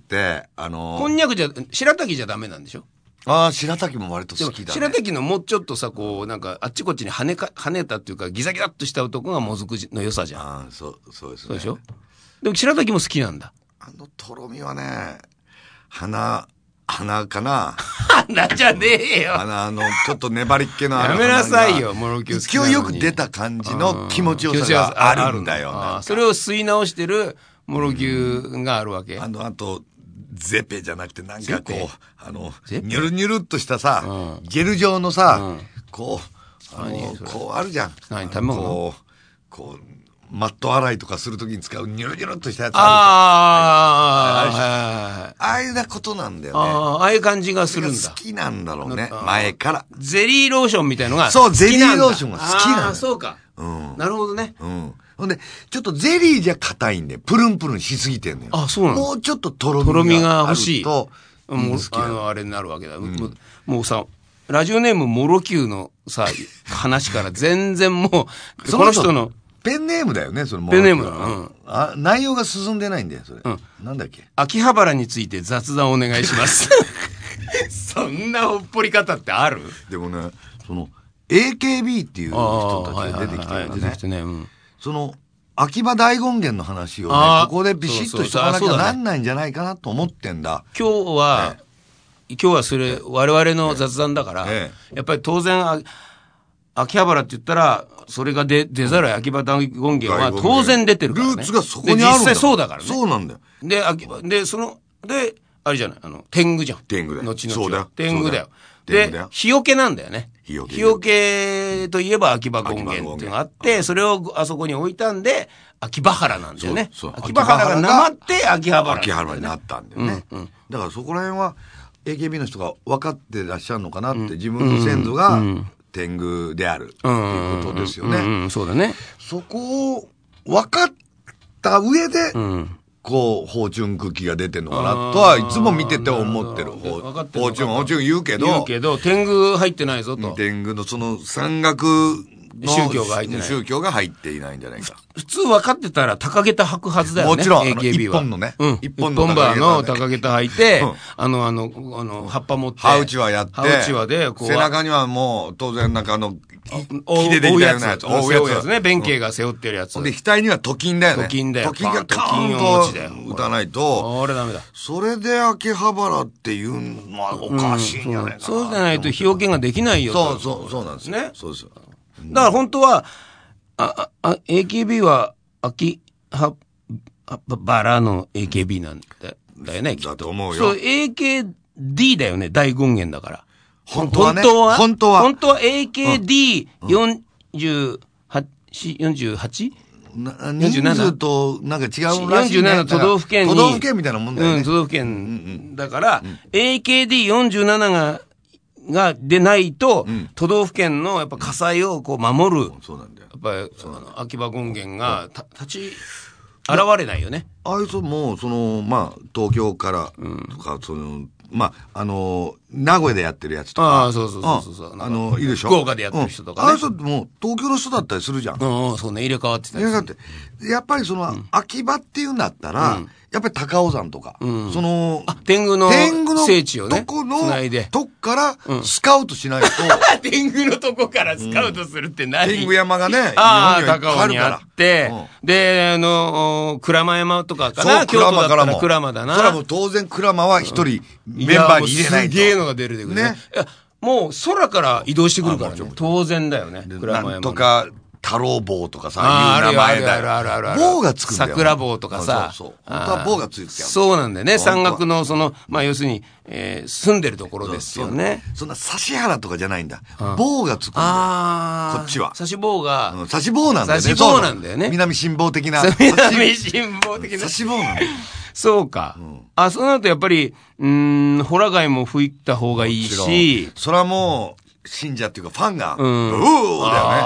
あのー、 こんにゃくじゃ、白滝じゃダメなんでしょ？ ああ、白滝も割と好きだね。 白滝のもうちょっとさ、こう、なんか、あっちこっちに跳ねか、跳ねたっていうか、ギザギザっとした男がもずくの良さじゃん。 ああ、そう、そうですね。 そうでしょ？でも白滝も好きなんだ。 あのとろみはね、鼻、鼻かな。 鼻じゃねえよ。 鼻、あの、ちょっと粘りっ気のあるやめなさいよ、モロキュー好きなのに。 勢いよく出た感じの気持ちよさがあるんだよ。 あそれを吸い直してるモロキューがあるわけ。 あの、あと、ゼペじゃなくてなんかこう、あの、ニュルニュルっとしたさ、うん、ゲル状のさ、うん、こう、あの、こうあるじゃん。 何食べ物？ こう、こう、マット洗いとかするときに使うニュルニュルっとしたやつあるじゃん。ああ、ああいうなことなんだよね。 ああ、ああいう感じがするんだ。 好きなんだろうね、前から。 ゼリーローションみたいのがそう、ゼリーローションが好きなんだ。 ああ、そうか。うん。なるほどね。 うん。ほんで、ちょっとゼリーじゃ硬いんで、プルンプルンしすぎてんのよ。 あ、そうなの？ もうちょっととろみが。とろみが欲しい。と、 もう、あの、あれになるわけだ。うん、も, もうさ、ラジオネームモロキューのさ、話から全然もう、この人の、 ペンネームだよね、そのモロキュー。ペンネームだ。うん。 あ、内容が進んでないんだよ、それ。うん。なんだっけ？ 秋葉原について雑談お願いします。そんなほっぽり方ってある？ でもね、その、エーケービー っていう人たちが出てきてるよね。 出てきてね。うん。 その、秋葉大権現の話をね、ここでビシッとしとかなきゃなんないんじゃないかなと思ってんだ。 今日は、ね、今日はそれ、我々の雑談だから、ええ、やっぱり当然、秋葉原って言ったら、それが出、出ざる秋葉大権現は当然出てるからね。 ルーツがそこにあるんだ。 実際そうだからね。 そうなんだよ。 で、秋葉、で、その、で、あれじゃない、あの、天狗じゃん。 天狗だよ。 後々。 そうだよ。 天狗だよ。で、日よけなんだよね。 日よけ。 日よけといえば秋葉権現っていうのがあって、それをあそこに置いたんで、秋葉原なんだよね。そうそう秋葉原がなまって秋葉原、ね。 秋葉原になったんだよね。うんうん、だからそこら辺は エーケービー の人が分かってらっしゃるのかなって、うん、自分の先祖が天狗であるっていうことですよね。 うんうんうん、そうだね。 そこを分かった上で、うんこう、フォーチュンクッキーが出てんのかなとはいつも見てて思ってる。フォーチュン、フォーチュン言うけど。 言うけど、天狗入ってないぞと。 天狗のその山岳の宗教が入ってない。 宗教が入っていないんじゃないか。 普通分かってたら高下駄履くはずだよね。 もちろん、 エーケービー は。 一本のね。 うん。一本のバーの高下駄履いて、あの、あの、あの、葉っぱ持って。 ハウチワやって。 ハウチワで、 こう。背中にはもう、当然なんかあの、木でできたようなやつ。 追うやつね。弁慶が背負ってるやつ。 で、額にはトキンだよね。 トキンだよ。 トキンがカーンと打たないと。 あれダメだ。 それで秋葉原っていうのはおかしいんじゃないかな。 そうじゃないと日よけができないよ。 そうそう、そうなんですね。そうですよ。 だから本当は、あ、あ、エーケービー は秋葉原の エーケービー なんだよね。 だと思うよ。 そう、エーケーディー だよね。大権現だから。 本当はね。 本当は本当は。 本当は エーケーディーよんじゅうはち、よんじゅうはち? 人数となんか違うらしい、ね。 よんじゅうなな都道府県に。 都道府県みたいなもんだよね。 うん、都道府県。だから、うん、エーケーディーよんじゅうなな が、が出ないと、うん、都道府県のやっぱ火災をこう守る。 うん、そうなんだよ。 やっぱり、あの秋葉権現がた立ち、現れないよね。 ああいう人も、その、まあ、東京からとか、うん、その、まあ、あのー、名古屋でやってるやつとか。 ああ、そうそうそうそう。 あのー、いいでしょ。 福岡でやってる人とかね。 うん、ああいう人も東京の人だったりするじゃん。 うん、そうね、入れ替わってたりする。 入れ替わって。やっぱりその、うん、秋葉っていうんだったら、うん、やっぱり高尾山とか、うん、その、 あ、天狗の聖地をね、 とこの、 繋いで。 とこからスカウトしないと。 うん、天狗のとこからスカウトするって何、 うん、天狗山がね、 ああ、高尾にあって、うん、で、あの、鞍馬山とかかな、京都だったら鞍馬だな。 それはもう当然鞍馬は一人メンバーに入れないと。 すげえのが出るでくるね。いや、もう空から移動してくるからね。当然だよね。 なんとか、太郎棒とかさ、 あいう名前だよ。 あるあるあるある。 棒がつくんだよ。 桜棒とかさ。 そうそう。本当は棒がついてる。 そうなんだよね。山岳のその、まあ要するに、えー、住んでるところですよね。 そんな指原とかじゃないんだ。棒がつくんだよ。ああ。こっちは。 指棒が。 指し棒なんだよね。 指棒なんだよね。 南辛抱的な。 南辛抱的な。 指し棒なんだよ。 そうか。うん、あ、そうなるとやっぱり、うーん、ホラ貝も吹いた方がいいし。 それはもう、信者っていうかファンが、 うん。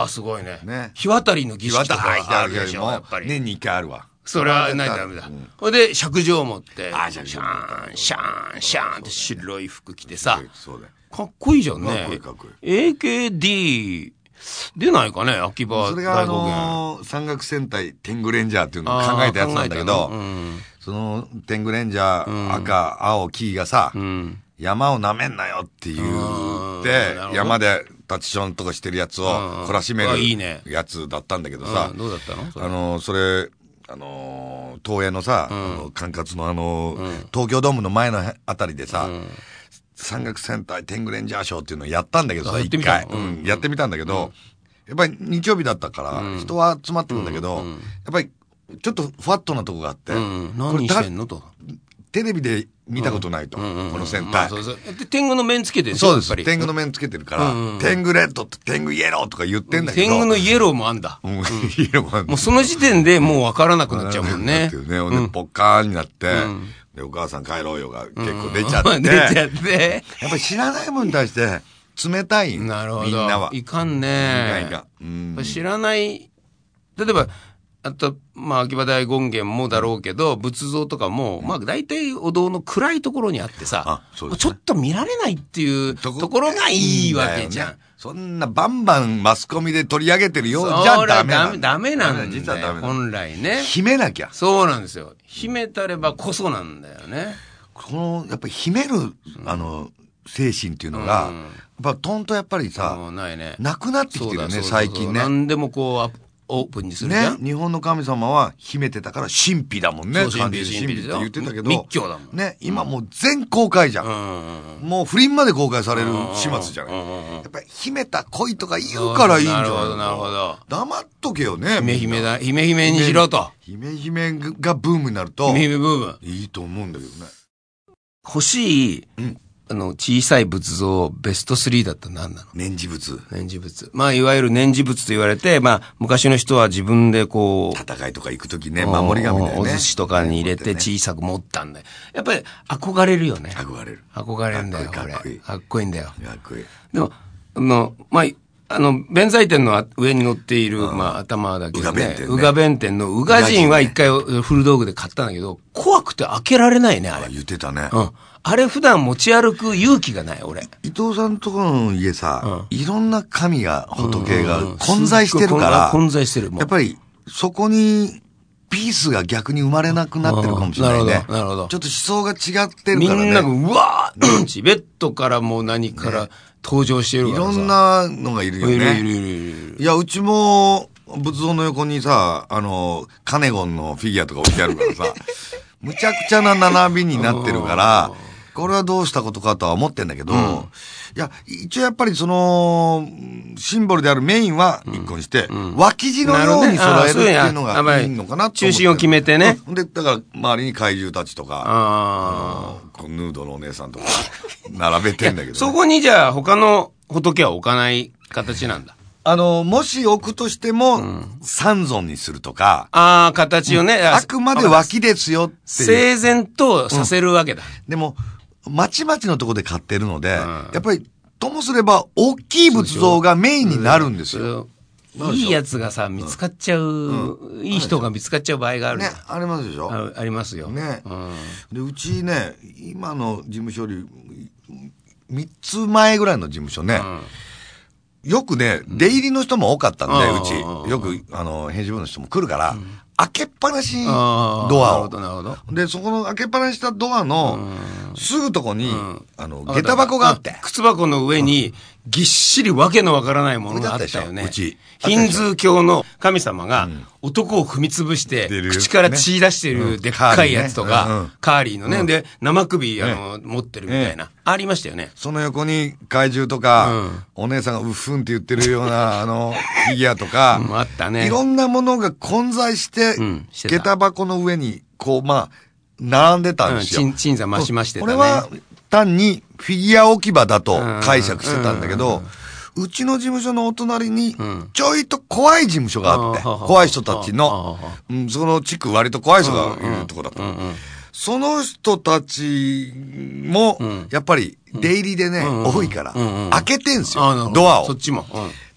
うおーだよね。 ああ、すごいね。ね。日渡りの儀式とかあるでしょ、やっぱり。 年に一回あるわ。 それはないとダメだ。ほ、うん、で、尺状を持って、シャーン、シャーン、シャーンって白い服着てさ、かっこいいじゃんね。かっこいいかっこいい。エーケーディー、出ないかね、秋葉大それがあのー、山岳戦隊天狗レンジャーっていうのを考えたやつなんだけど、うん、その天狗レンジャー、うん、赤、青、黄がさ、うん、山を舐めんなよって言って、山で立ちションとかしてるやつを懲らしめるやつだったんだけどさ、 うん、どうだったのあのー、それ、あのー、東映のさ、うん、あの管轄のあのーうん、東京ドームの前のあたりでさ、うん山岳戦隊天狗レンジャーショーっていうのをやったんだけどさ、一回、うん。やってみたんだけど、うん、やっぱり日曜日だったから、人は集まってくるんだけど、うんうん、やっぱりちょっとふわっとなとこがあって、うん、 何してんのと。 テレビで見たことないと、うんうん、この戦隊。まあ、そうそうで天狗の面つけてるんですよ。そうです。天狗の面つけてるから、うんうん、天狗レッドと天狗イエローとか言ってんだけど。 天狗のイエローもあんだ。うん、イエローもあんだ。もうその時点でもう分からなくなっちゃうもんね。 っていうね。で、ポッカーンになって、うんで、お母さん帰ろうよが結構出ちゃって。 出ちゃって。 やっぱり知らないものに対して冷たい。なるほど。みんなは。 いかんね。いかんいかん。うん、知らない、例えば、あと、まあ、秋葉大権現もだろうけど、仏像とかも、まあ、大体お堂の暗いところにあってさ、あそうですね、ちょっと見られないっていうところがいいわけじゃん。ね、 そんなバンバンマスコミで取り上げてるようじゃダメなんだ。 ダメなんだよ。実はダメなんだ。本来ね。 秘めなきゃ。 そうなんですよ。秘めたればこそなんだよね。 この、やっぱり秘める、あの、精神っていうのが、うん、やっぱとんとやっぱりさ、ないね、なくなってきてるよね、最近ね。 何でもこう、オープンにするじゃん。 ね。日本の神様は秘めてたから神秘だもんね。 そう、神秘、神秘って言ってたけど。 密教だもん。 ね。今もう全公開じゃん。うん、もう不倫まで公開される始末じゃない。やっぱり秘めた恋とか言うからいいんじゃない。なるほど、なるほど。黙っとけよね。 姫姫だ、姫姫にしろと。 姫姫がブームになると。 姫姫ブーム。 いいと思うんだけどね。 欲しい、うんあの、小さい仏像、ベストスリーだったら何なの？ 念持仏。 念持仏。まあ、いわゆる念持仏と言われて、まあ、昔の人は自分でこう、 戦いとか行くときね、守り神だよね。 お寿司とかに入れて小さく持ったんだよ。やっぱり憧れるよね。 憧れる。 憧れるんだよ、これ。かっこいい。かっこいいんだよ。かっこいい。 でも、あの、まあ、あの、弁財天の上に乗っている、まあ、頭だけどね。宇賀弁天の宇賀神は一回古道具で買ったんだけど、怖くて開けられないね、あれ。 言ってたね。 うん。あれ普段持ち歩く勇気がない、俺。 伊藤さんとこの家さ、うん、いろんな神が、仏が混在してるから、 混在してる。 やっぱり、そこに、ピースが逆に生まれなくなってるかもしれないね。なるほど、なるほど。ちょっと思想が違ってるからね。 みんなが、うわーチベットからもう何から登場してるからさ、 ね。いろんなのがいるよね。いるいるいるいる。いや、うちも、仏像の横にさ、あの、カネゴンのフィギュアとか置いてあるからさ、むちゃくちゃな並びになってるから、これはどうしたことかとは思ってんだけど、うん、いや、一応やっぱりその、シンボルであるメインは一個にして、うん、脇地のように揃えるっていうのがいいのかなって。 中心を決めてね。 で、だから周りに怪獣たちとか、ああヌードのお姉さんとか、並べてんだけど、ね、 そこにじゃあ他の仏は置かない形なんだ。 あの、もし置くとしても、うん、三尊にするとか。 ああ、形をね、うん。 あくまで脇ですよっていう。 整然とさせるわけだ。 うん、でも、まちまちのとこで買ってるので、うん、やっぱり、ともすれば、大きい仏像がメインになるんですよ。 いいやつがさ、見つかっちゃう、うん、いい人が見つかっちゃう場合がある。 ね、ありますでしょあ, ありますよ。 ね、うん。で、うちね、今の事務所より、三つ前ぐらいの事務所ね、うんよくね、出入りの人も多かったんで、うち。よく、あの、編集部の人も来るから、開けっぱなしドアを。なるほど、なるほど。で、そこの開けっぱなししたドアの、すぐとこに、あの、下駄箱があって。 靴箱の上に、ぎっしりわけのわからないものがあったよね。 うち。 ヒンズー教の神様が、男を踏み潰して、口から血出してるでっかいやつとか、カーリーのね、で、生首、あの、持ってるみたいな。ありましたよね。 その横に怪獣とか、お姉さんがうっふんって言ってるような、あの、フィギュアとか、 あったね。 いろんなものが混在して、下駄箱の上に、こう、まあ、並んでたんですよ。 鎮座増しましてたね。 これは、単にフィギュア置き場だと解釈してたんだけど、うちの事務所のお隣に、ちょいと怖い事務所があって、怖い人たちの、その地区割と怖い人がいるとこだった。その人たちも、やっぱり出入りでね、多いから、開けてんすよ、ドアを。 そっちも。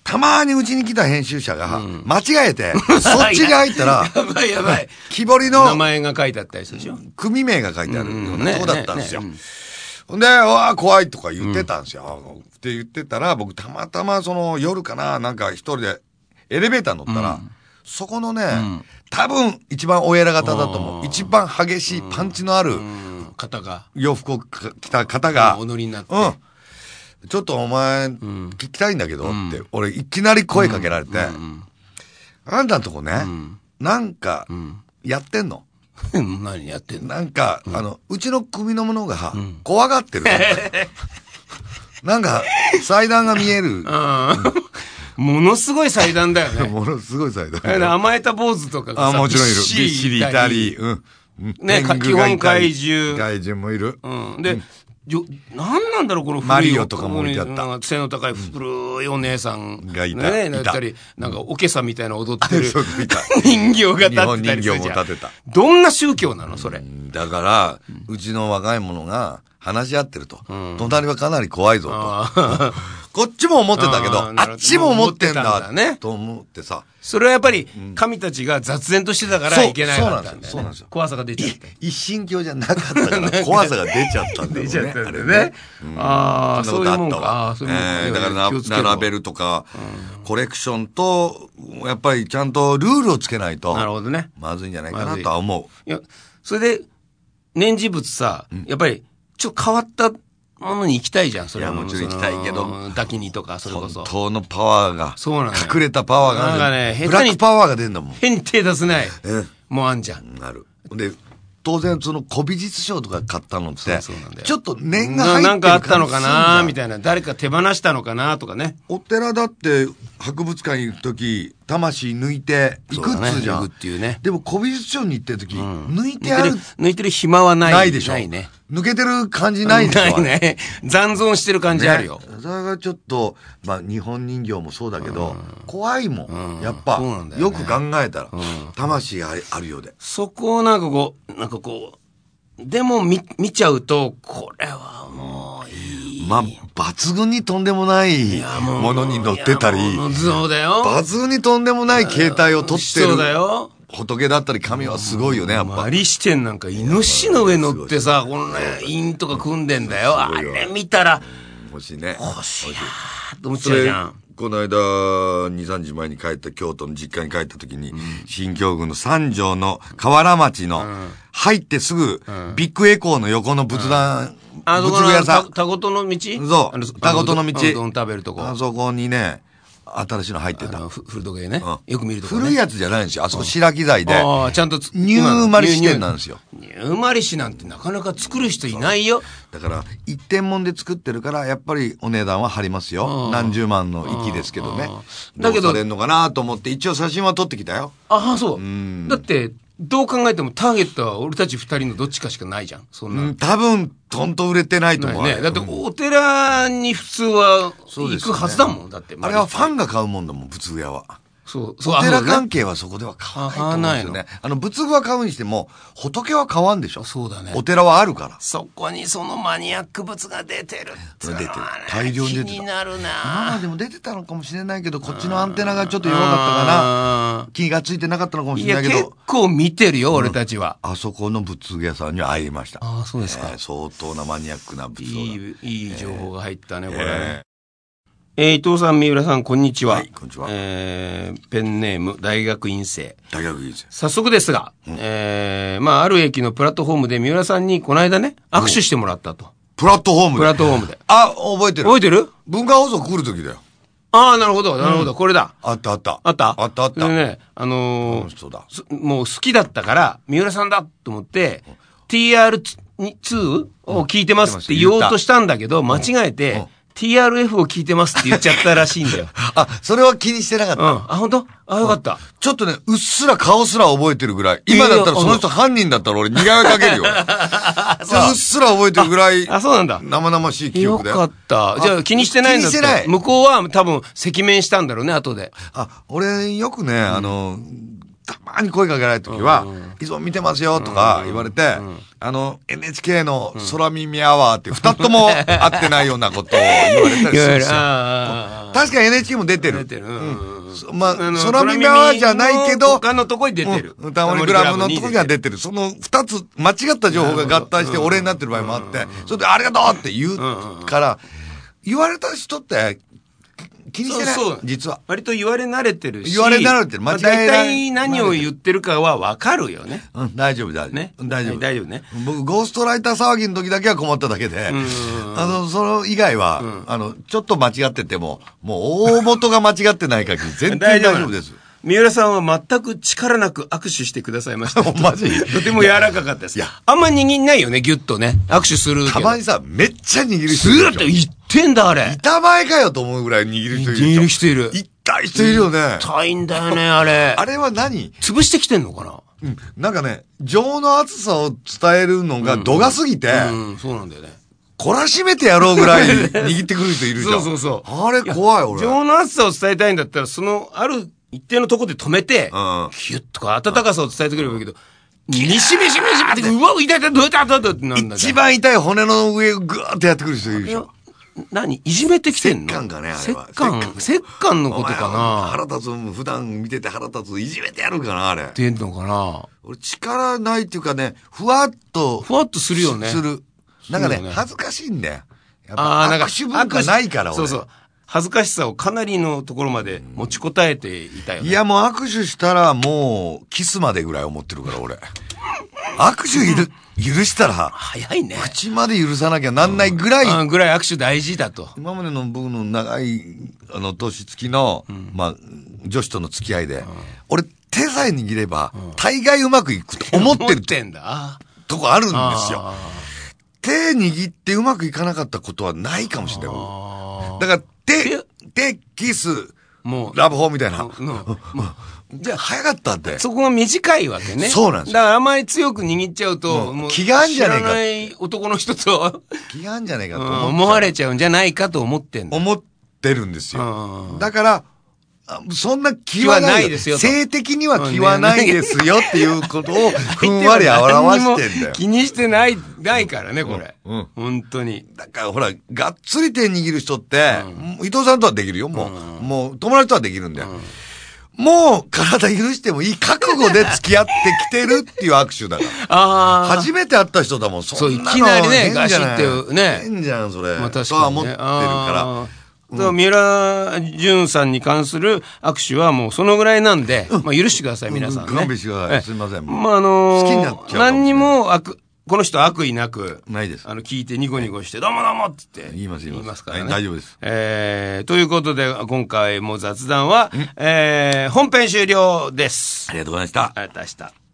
たまーにうちに来た編集者が、間違えて、そっちに入ったら、 やばいやばい。 木彫りの、 名前が書いてあったりするでしょ。 組名が書いてあるようなとこだったんですよ。ほんで、わあ、怖いとか言ってたんですよ。って言ってたら、僕たまたまその夜かな、なんか一人でエレベーター乗ったら、そこのね、多分一番お偉方だと思う。一番激しいパンチのある方が。 洋服を着た方が、 踊りになって。 うん。ちょっとお前、聞きたいんだけどって、俺いきなり声かけられて、あんたんとこね、なんか、やってんの何やってんのなんか、あの、うちの組の者が、怖がってる。なんか、祭壇が見える。 ものすごい祭壇だよね。 ものすごい祭壇。 甘えた坊主とかがさ、もちろんいる。びっしりいたり、うん。 ね、基本怪獣。 怪獣もいる。 うん。で、なんなんだろう、この古い。 マリオとかも置いてあった。 背の高い古いお姉さんがいた。 ね、だったり、なんかおけさみたいな踊ってる人形が立ってたりするじゃん。 日本人形も立てた。 どんな宗教なの、それ。 だから、うちの若い者が話し合ってると。隣はかなり怖いぞと。こっちも思ってたけど、あっちも思ってんだね。と思ってさ。 それはやっぱり、神たちが雑然としてたからいけないかったんだよね。 そうなんですよ。 怖さが出ちゃって。 一神教じゃなかったから怖さが出ちゃったんだよね。 出ちゃったんだよね。ああ、そういうもんか。 ええ、だから並べるとか、コレクションと、やっぱりちゃんとルールをつけないと。 なるほどね。 まずいんじゃないかなとは思う。いや、それで、念持仏さ、やっぱり、ちょっと変わったものに行きたいじゃん、それは。 いや、もちろん行きたいけど。 抱きにとか、それこそ。 本当のパワーが。 そうなの。 隠れたパワーがある。 なんかね、 ブラックパワーが出るんだもん。 変に手出せない。もうあんじゃん。 なる。で、当然その古美術商とか買ったのって、ちょっと念が入ってるななんかあったのかなみたいな。誰か手放したのかなとかね。 お寺だって博物館行くとき、魂抜いて行くっつうじゃん。 抜くっていうね。 でも古美術商に行ってるとき、抜いてある。 抜いてる暇はない。 ないでしょ。 ないね。 抜けてる感じないでしょ。 ないね。残存してる感じあるよ。 それがちょっと、まあ日本人形もそうだけど、怖いもん。やっぱ、よく考えたら、魂があるようで。 そこをなんかこう、なんかこう、でも見、見ちゃうと、これはもういい。 まあ、抜群にとんでもないものに乗ってたり、 そうだよ。 抜群にとんでもない形態をとってる。 そうだよ。 仏だったり神はすごいよね、やっぱ。 マリ視点なんか、イノシシの上乗ってさ、このね、陰とか組んでんだよ。あれ見たら、 欲しいね。 欲しいなーって思っちゃうじゃん。 この間、に、さんじまえに帰った京都の実家に帰った時に、新京郡の三条の河原町の、入ってすぐ、ビッグエコーの横の仏壇、 仏具屋さん。たごとの道そう。たごとの道。 うどん食べるとこ。 あそこにね、新しいの入ってた。 古時計ね。よく見るとこ。 古いやつじゃないんですよ。あそこ白木材で。 ああ、ちゃんと。 ニューマリ支店なんですよ。 ニューマリシなんてなかなか作る人いないよ。 だから、一点物で作ってるから、やっぱりお値段は張りますよ。何十万の域ですけどね。だけど。どうされんのかなと思って、一応写真は撮ってきたよ。 ああ、そう。だって、どう考えてもターゲットは俺たち二人のどっちかしかないじゃん。そんな。うん、 多分、とんと売れてないと思う。 ね。だってお寺に普通は行くはずだもん。だって。 あれはファンが買うもんだもん、仏具屋は。 そう、 そう。お寺関係はそこでは買わないと思うんですよね。あの、仏具は買うにしても、仏は買わんでしょ。 そうだね。 お寺はあるから。 そこにそのマニアック物が出てるって出てる。大量に出てた。 気になるなまあでも出てたのかもしれないけど、こっちのアンテナがちょっと弱かったかな。気がついてなかったのかもしれないけど。 いや、結構見てるよ、俺たちは。 あそこの仏具屋さんに会いました。 ああ、そうですか。 相当なマニアックな仏具。 いい、いい情報が入ったね、これ。えー、伊藤さん、三浦さん、こんにちは。 はい、こんにちは。 えー、ペンネーム、大学院生。 大学院生。 早速ですが、うん、えー、まあ、ある駅のプラットフォームで三浦さんにこの間ね、握手してもらったと。 プラットフォームでプラットフォームで。 あ、覚えてる。 覚えてる文化放送来る時だよ。 ああ、なるほど、なるほど、うん、これだ。 あったあった。 あったあったあった。 でね、あのー、 そうだ。 もう好きだったから、三浦さんだと思って、うん、ティーアールツー を聞いてますって言おうとしたんだけど、間違えて、うんうんティーアールエフ を聞いてますって言っちゃったらしいんだよ。 あ、それは気にしてなかった。うん。 あ、本当？あ、よかった、うん。 ちょっとね、うっすら顔すら覚えてるぐらい。今だったらその人犯人だったら俺似顔絵かけるよ。うっすら覚えてるぐらい。 あ、そうなんだ。 生々しい記憶だよ。 よかった。じゃあ気にしてないんだって。気にしてない。向こうは多分赤面したんだろうね、後で。 あ、俺よくね、あの、たまに声かけられた時は、いつも見てますよとか言われて、あの、エヌエイチケー の空耳アワーって二つとも合ってないようなことを言われたりするんですよ。た確かに エヌエイチケー も出てる。 出てる。うん。 まあ、空耳アワーじゃないけど、 他のとこに出てる。 タモリクラブのとこには出てる。その二つ、間違った情報が合体して俺になってる場合もあって、それでありがとうって言うから、言われた人って、気にしてない。そうそう実は。 割と言われ慣れてるし。 言われ慣れてる。 間違いない。大体何を言ってるかはわかるよね。 うん、大丈夫、大丈夫。ね。大丈夫。 大丈夫ね。 僕、ゴーストライター騒ぎの時だけは困っただけで、あの、その以外は、うん、あの、ちょっと間違ってても、もう大元が間違ってない限り全然大丈夫です。 三浦さんは全く力なく握手してくださいました。 マジとても柔らかかったです。いや、あんま握んないよね、ギュッとね。握手するけど。 たまにさ、めっちゃ握る人いる。 ずーっと言ってんだ、あれ。 板前かよと思うぐらい握る人いる。 握る人いる。 痛い人いるよね。 痛いんだよね、あれ。 あれは何潰してきてんのかな。 うん。なんかね、情の厚さを伝えるのが度が過ぎて、 うん、うん、そうなんだよね。 懲らしめてやろうぐらい握ってくる人いるじゃん。 そうそうそう。 あれ怖い、俺。 情の厚さを伝えたいんだったら、その、ある、一定のとこで止めて、うん、ヒュッとか温かさを伝えてくればいいけど、ミシミシミシって、うわ、痛い痛い、どうやったどうやったなんだ。 一番痛い骨の上をぐーってやってくる人いるでしょ。 何いじめてきてんの？ 折感がね、あれは。 折感折感のことかな。 腹立つ、普段見てて腹立つ、いじめてやるかな、あれ。 ってんのかな。 俺力ないっていうかね、ふわっと。 ふわっとするよね。 する。なんかね、恥ずかしいんだよ。 やっぱ握手文化ないから、俺。 そうそう。恥ずかしさをかなりのところまで持ちこたえていたよね。 いや、もう握手したらもう、キスまでぐらい思ってるから、俺。握手いる、許したら、 早いね。 口まで許さなきゃなんないぐらい、 うん、ぐらい握手大事だと。 今までの僕の長い、あの、年月の、うん、まあ、女子との付き合いで、うん、俺、手さえ握れば、うん、大概うまくいくと思ってる。 思ってんだ。 とこあるんですよ。手握ってうまくいかなかったことはないかもしれない。だから、手、手、キス、もう、ラブホみたいな。じゃあ、早かったって。 そこが短いわけね。 そうなんですよ。 だからあまり強く握っちゃうと、 もう、気があんじゃねえか。 知らない男の人と、 気があんじゃねえかと思う、思われちゃうんじゃないかと思ってんだ。 思ってるんですよ。だから、そんな気はないですよ。性的には気はないですよっていうことをふんわり表してんだよ。 気にしてない、ないからね、これ。うん。本当に。 だからほら、がっつり手握る人って、伊藤さんとはできるよ、もう。もう友達とはできるんだよ。もう体許してもいい覚悟で付き合ってきてるっていう握手だから。ああ。初めて会った人だもん、 そんなの。そう、いきなりね、ガシってね。 変じゃん、それ。 まあ確かに。 とは思ってるから。 うん、三浦淳さんに関する握手はもうそのぐらいなんで、うん、まあ許してください、皆さんね。 勘弁してください。すみません。 まああのー、 好きになっちゃう。 何にも悪、この人悪意なく、 ないです。 あの、聞いてニコニコして、どうもどうもって言って。 言います、 言いますからね。 はい、大丈夫です。 えー、ということで、今回も雑談は、えー、本編終了です。 ありがとうございました。 ありがとうございました。